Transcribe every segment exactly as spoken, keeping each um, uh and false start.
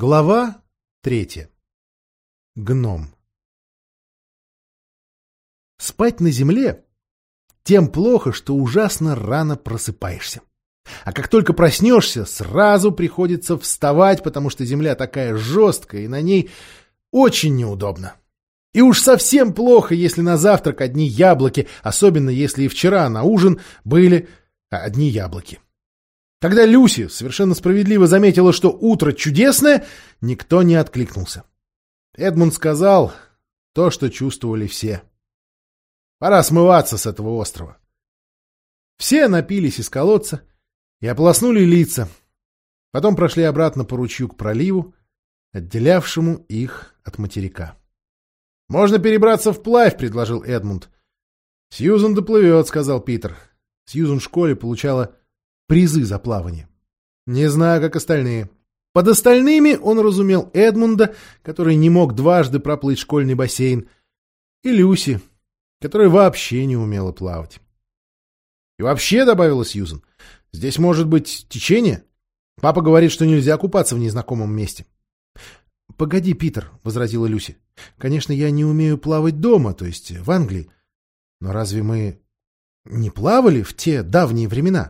Глава третья. Гном. Спать на земле тем плохо, что ужасно рано просыпаешься. А как только проснешься, сразу приходится вставать, потому что земля такая жесткая, и на ней очень неудобно. И уж совсем плохо, если на завтрак одни яблоки, особенно если и вчера на ужин были одни яблоки. Когда Люси совершенно справедливо заметила, что утро чудесное, никто не откликнулся. Эдмунд сказал то, что чувствовали все. Пора смываться с этого острова. Все напились из колодца и ополоснули лица. Потом прошли обратно по ручью к проливу, отделявшему их от материка. — Можно перебраться вплавь, — предложил Эдмунд. — Сьюзан доплывет, — сказал Питер. Сьюзан в школе получала призы за плавание. Не знаю, как остальные. Под остальными он разумел Эдмунда, который не мог дважды проплыть школьный бассейн, и Люси, которая вообще не умела плавать. И вообще, — добавила Сьюзан, — здесь может быть течение. Папа говорит, что нельзя купаться в незнакомом месте. — Погоди, Питер, — возразила Люси. — Конечно, я не умею плавать дома, то есть в Англии. Но разве мы не плавали в те давние времена?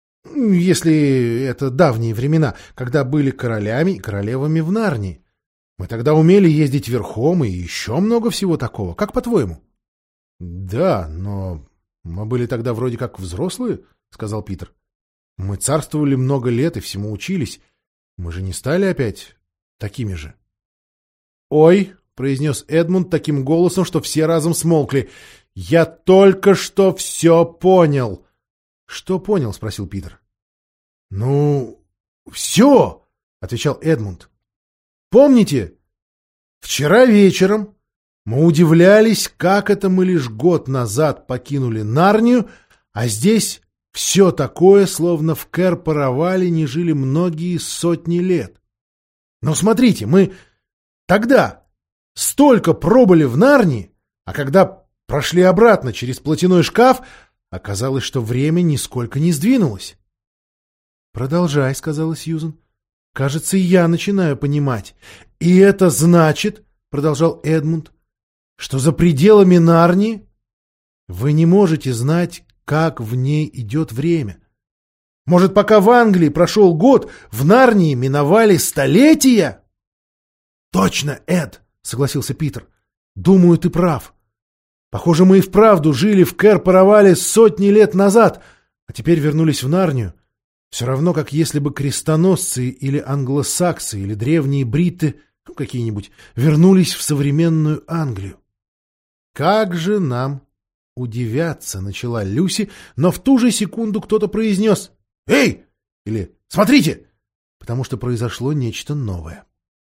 Если это давние времена, когда были королями и королевами в Нарнии. Мы тогда умели ездить верхом и еще много всего такого. Как по-твоему? — Да, но мы были тогда вроде как взрослые, — сказал Питер. Мы царствовали много лет и всему учились. Мы же не стали опять такими же. — Ой, — произнес Эдмунд таким голосом, что все разом смолкли. — Я только что все понял. — Что понял? — спросил Питер. — Ну, все, — отвечал Эдмунд. — Помните, вчера вечером мы удивлялись, как это мы лишь год назад покинули Нарнию, а здесь все такое, словно в Кэр-Паравале не жили многие сотни лет. Но смотрите, мы тогда столько пробыли в Нарнии, а когда прошли обратно через платяной шкаф, оказалось, что время нисколько не сдвинулось. — Продолжай, — сказала Сьюзан. — Кажется, и я начинаю понимать. — И это значит, — продолжал Эдмунд, — что за пределами Нарнии вы не можете знать, как в ней идет время. Может, пока в Англии прошел год, в Нарнии миновали столетия? — Точно, Эд, — согласился Питер. — Думаю, ты прав. Похоже, мы и вправду жили в Кэр-Паравале сотни лет назад, а теперь вернулись в Нарнию. Все равно, как если бы крестоносцы или англосаксы или древние бритты, ну, какие-нибудь, вернулись в современную Англию. «Как же нам удивляться», — начала Люси, но в ту же секунду кто-то произнес «Эй!» или «Смотрите!», потому что произошло нечто новое.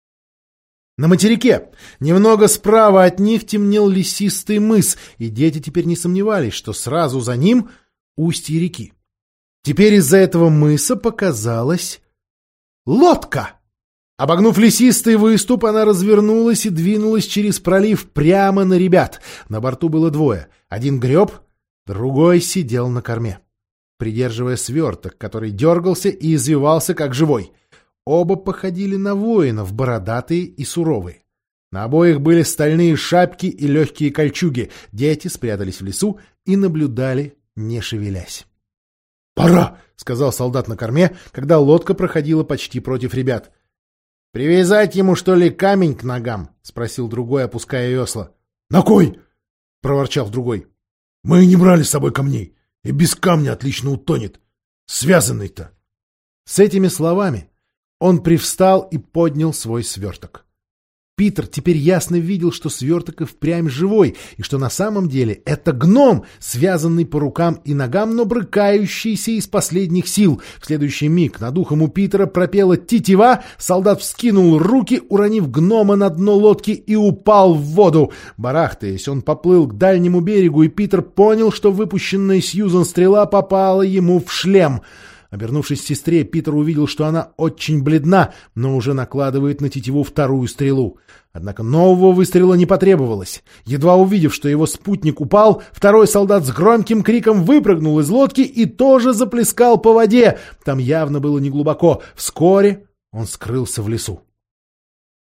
На материке, немного справа от них, темнел лесистый мыс, и дети теперь не сомневались, что сразу за ним устье реки. Теперь из-за этого мыса показалась лодка. Обогнув лесистый выступ, она развернулась и двинулась через пролив прямо на ребят. На борту было двое. Один греб, другой сидел на корме, придерживая сверток, который дергался и извивался, как живой. Оба походили на воинов, бородатые и суровые. На обоих были стальные шапки и легкие кольчуги. Дети спрятались в лесу и наблюдали, не шевелясь. «Пора!» — сказал солдат на корме, когда лодка проходила почти против ребят. «Привязать ему, что ли, камень к ногам?» — спросил другой, опуская весла. «На кой?» — проворчал другой. «Мы не брали с собой камней, и без камня отлично утонет. Связанный-то!» С этими словами он привстал и поднял свой сверток. Питер теперь ясно видел, что сверток и впрямь живой, и что на самом деле это гном, связанный по рукам и ногам, но брыкающийся из последних сил. В следующий миг над ухом у Питера пропела тетива, солдат вскинул руки, уронив гнома на дно лодки, и упал в воду. Барахтаясь, он поплыл к дальнему берегу, и Питер понял, что выпущенная Сьюзан стрела попала ему в шлем. Обернувшись к сестре, Питер увидел, что она очень бледна, но уже накладывает на тетиву вторую стрелу. Однако нового выстрела не потребовалось. Едва увидев, что его спутник упал, второй солдат с громким криком выпрыгнул из лодки и тоже заплескал по воде. Там явно было неглубоко. Вскоре он скрылся в лесу.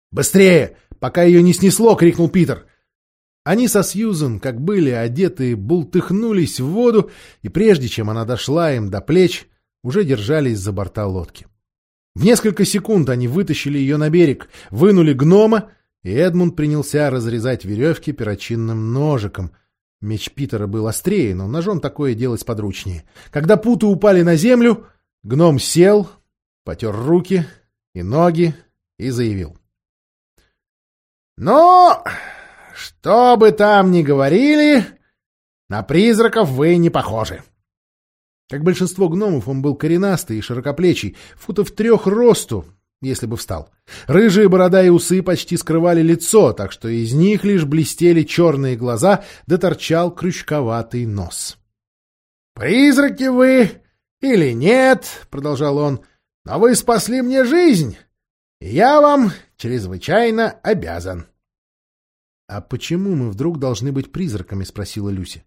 «Быстрее! Пока ее не снесло!» — крикнул Питер. Они со Сьюзен, как были одетые, бултыхнулись в воду, и прежде чем она дошла им до плеч, уже держались за борта лодки. В несколько секунд они вытащили ее на берег, вынули гнома, и Эдмунд принялся разрезать веревки перочинным ножиком. Меч Питера был острее, но ножом такое делать подручнее. Когда путы упали на землю, гном сел, потер руки и ноги и заявил: «Ну, что бы там ни говорили, на призраков вы не похожи». Как большинство гномов, он был коренастый и широкоплечий, футов трех росту, если бы встал. Рыжие борода и усы почти скрывали лицо, так что из них лишь блестели черные глаза, да торчал крючковатый нос. «Призраки вы или нет, — продолжал он, — но вы спасли мне жизнь, и я вам чрезвычайно обязан». «А почему мы вдруг должны быть призраками?» — спросила Люси.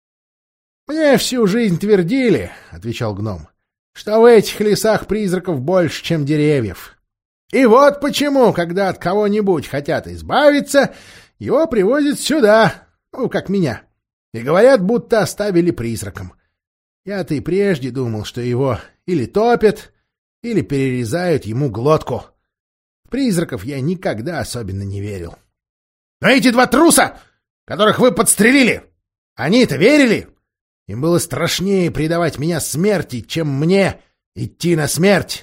«Мне всю жизнь твердили, — отвечал гном, — что в этих лесах призраков больше, чем деревьев. И вот почему, когда от кого-нибудь хотят избавиться, его привозят сюда, ну, как меня, и говорят, будто оставили призраком. Я-то и прежде думал, что его или топят, или перерезают ему глотку. В призраков я никогда особенно не верил. Но эти два труса, которых вы подстрелили, они-то верили? Им было страшнее предавать меня смерти, чем мне идти на смерть.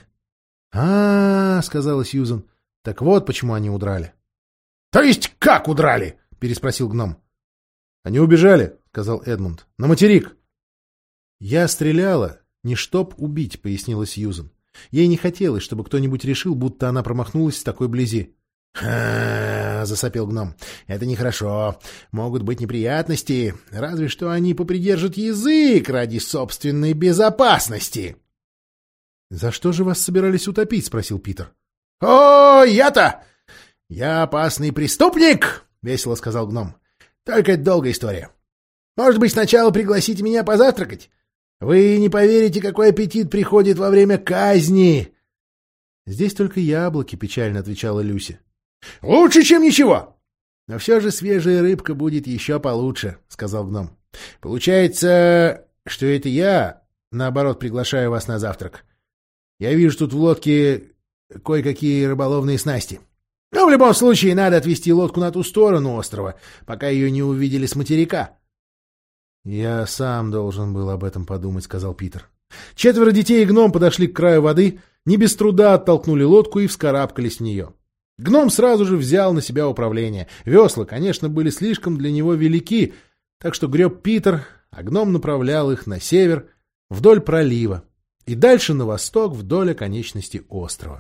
А — сказала Сьюзен. — Так вот почему они удрали. — То есть как удрали? — переспросил гном. — Они убежали, — сказал Эдмунд, — на материк. — Я стреляла, не чтоб убить, — пояснила Сьюзен. Ей не хотелось, чтобы кто-нибудь решил, будто она промахнулась с такой близи. — Ха! — засопел гном. — Это нехорошо. Могут быть неприятности. Разве что они попридержат язык ради собственной безопасности. — За что же вас собирались утопить? — спросил Питер. — О, я-то! Я опасный преступник! — весело сказал гном. — Только это долгая история. Может быть, сначала пригласите меня позавтракать? Вы не поверите, какой аппетит приходит во время казни. — Здесь только яблоки, — печально отвечала Люси. — Лучше, чем ничего. — Но все же свежая рыбка будет еще получше, — сказал гном. — Получается, что это я, наоборот, приглашаю вас на завтрак. Я вижу тут в лодке кое-какие рыболовные снасти. Но в любом случае надо отвезти лодку на ту сторону острова, пока ее не увидели с материка. — Я сам должен был об этом подумать, — сказал Питер. Четверо детей и гном подошли к краю воды, не без труда оттолкнули лодку и вскарабкались в нее. Гном сразу же взял на себя управление. Весла, конечно, были слишком для него велики, так что греб Питер, а гном направлял их на север, вдоль пролива, и дальше на восток, вдоль оконечности острова.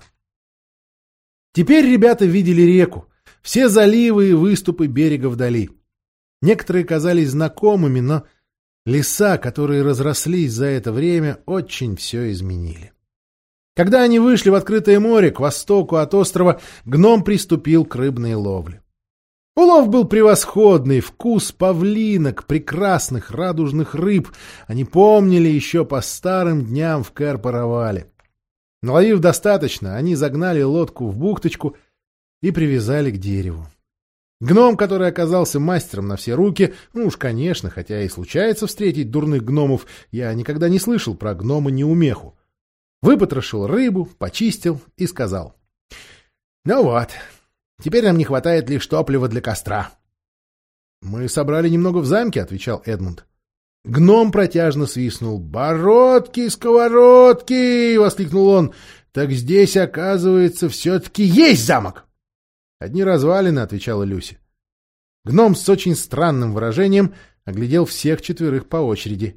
Теперь ребята видели реку, все заливы и выступы берега вдали. Некоторые казались знакомыми, но леса, которые разрослись за это время, очень все изменили. Когда они вышли в открытое море, к востоку от острова, гном приступил к рыбной ловле. Улов был превосходный, вкус павлинок, прекрасных радужных рыб. Они помнили еще по старым дням в Кэр-Паравале. Наловив достаточно, они загнали лодку в бухточку и привязали к дереву. Гном, который оказался мастером на все руки, ну уж, конечно, хотя и случается встретить дурных гномов, я никогда не слышал про гнома-неумеху, выпотрошил рыбу, почистил и сказал: — Ну вот, теперь нам не хватает лишь топлива для костра. — Мы собрали немного в замке, — отвечал Эдмунд. Гном протяжно свистнул. «Бородки, сковородки!» — воскликнул он. «Так здесь, оказывается, все-таки есть замок!» «Одни развалины», — отвечала Люси. Гном с очень странным выражением оглядел всех четверых по очереди.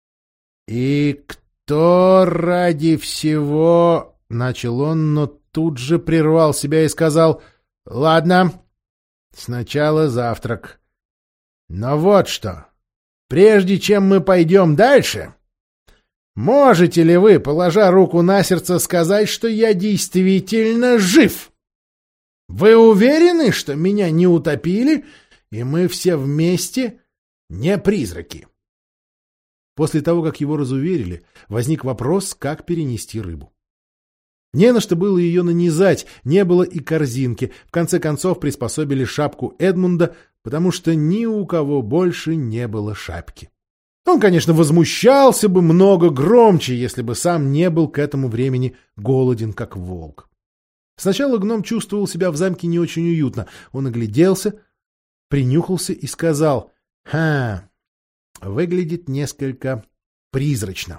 «И кто ради всего...» — начал он, но тут же прервал себя и сказал: «Ладно, сначала завтрак. Но вот что, прежде чем мы пойдем дальше, можете ли вы, положа руку на сердце, сказать, что я действительно жив? Вы уверены, что меня не утопили, и мы все вместе не призраки?» После того, как его разуверили, возник вопрос, как перенести рыбу. Не на что было ее нанизать, не было и корзинки. В конце концов приспособили шапку Эдмунда, потому что ни у кого больше не было шапки. Он, конечно, возмущался бы много громче, если бы сам не был к этому времени голоден, как волк. Сначала гном чувствовал себя в замке не очень уютно. Он огляделся, принюхался и сказал: «Ха, выглядит несколько призрачно.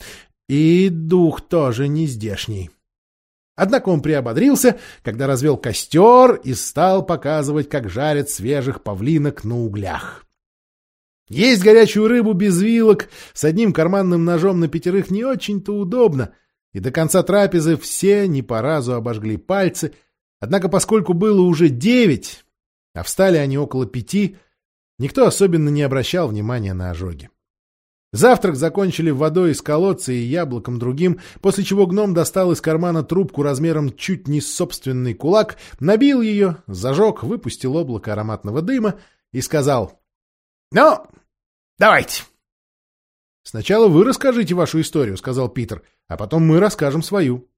И дух тоже не здешний». Однако он приободрился, когда развел костер и стал показывать, как жарят свежих павлинок на углях. Есть горячую рыбу без вилок с одним карманным ножом на пятерых не очень-то удобно, и до конца трапезы все не по разу обожгли пальцы. Однако поскольку было уже девять, а встали они около пяти, никто особенно не обращал внимания на ожоги. Завтрак закончили водой из колодца и яблоком другим, после чего гном достал из кармана трубку размером чуть не с собственный кулак, набил ее, зажег, выпустил облако ароматного дыма и сказал: «Ну, давайте». «Сначала вы расскажите вашу историю», — сказал Питер, — «а потом мы расскажем свою».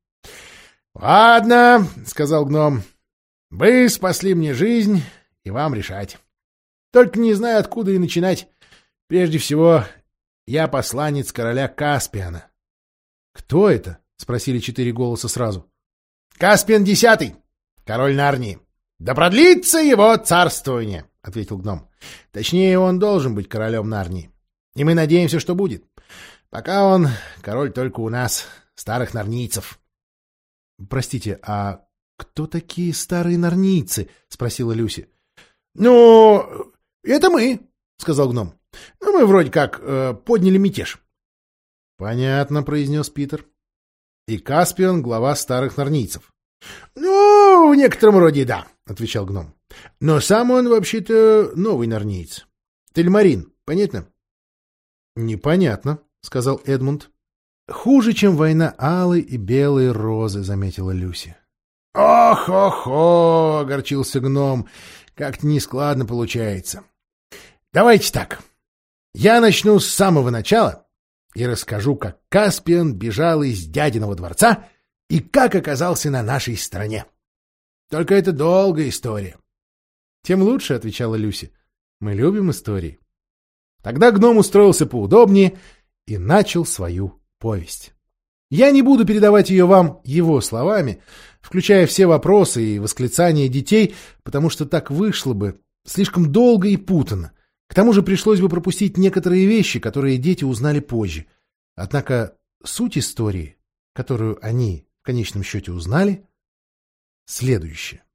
«Ладно», — сказал гном, — «вы спасли мне жизнь, и вам решать. Только не знаю, откуда и начинать. Прежде всего, я посланец короля Каспиана». «Кто это?» — спросили четыре голоса сразу. «Каспиан Десятый, король Нарнии. Да продлится его царствование», — ответил гном. «Точнее, он должен быть королем Нарнии. И мы надеемся, что будет. Пока он король только у нас, старых нарнийцев». «Простите, а кто такие старые нарнийцы?» — спросила Люси. «Ну, это мы», — сказал гном. «Ну, мы вроде как э, подняли мятеж». «Понятно», — произнес Питер. «И Каспиан — глава старых нарнийцев». «Ну, в некотором роде да», — отвечал гном. «Но сам он вообще-то новый нарниец. Тельмарин, понятно?» «Непонятно», — сказал Эдмунд. «Хуже, чем война алой и белой розы», — заметила Люси. «Ох-охо!» — огорчился гном. «Как-то нескладно получается. Давайте так. Я начну с самого начала и расскажу, как Каспиан бежал из дядиного дворца и как оказался на нашей стороне. Только это долгая история». «Тем лучше», — отвечала Люси. «Мы любим истории». Тогда гном устроился поудобнее и начал свою повесть. Я не буду передавать ее вам его словами, включая все вопросы и восклицания детей, потому что так вышло бы слишком долго и путанно. К тому же пришлось бы пропустить некоторые вещи, которые дети узнали позже. Однако суть истории, которую они в конечном счете узнали, следующая.